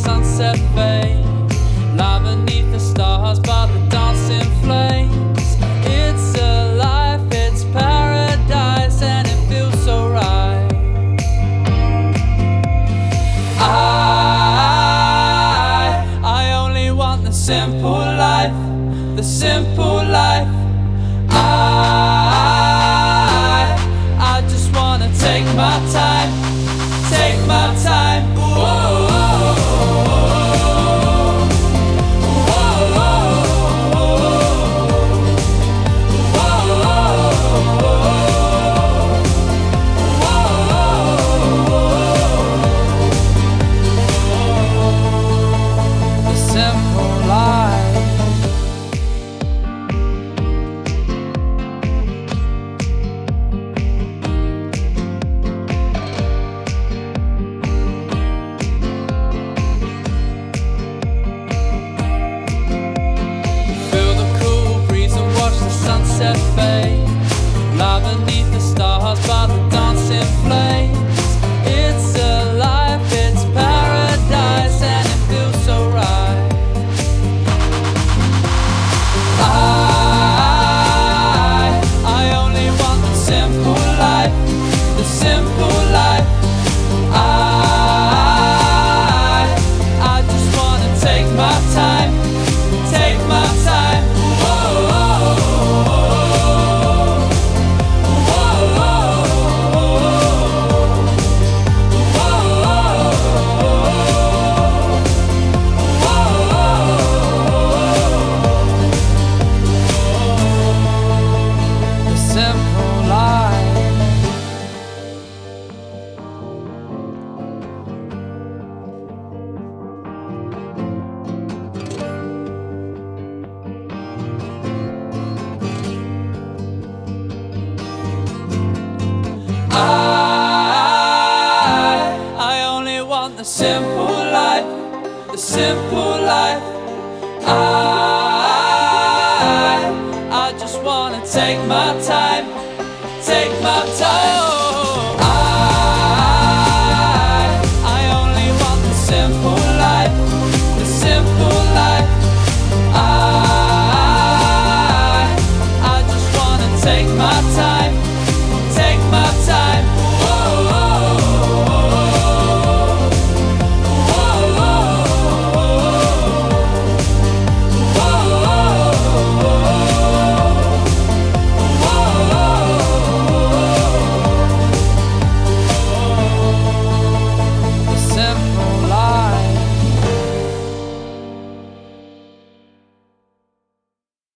sunset fade. Lie beneath the stars by the dancing flames. It's a life, it's paradise, and it feels so right. I only want the simple life, the simple life. I just wanna take my time, take my time. Whoa. Sunset fade. Lie beneath the stars by the dancing flames. It's a life, it's paradise, and it feels so right. I only want the simple life, the simple life. I just wanna take my time, take my time. I only want the simple life, the simple life. I just wanna take my time, take my time. I only want the simple life, the simple life. I just wanna take my time.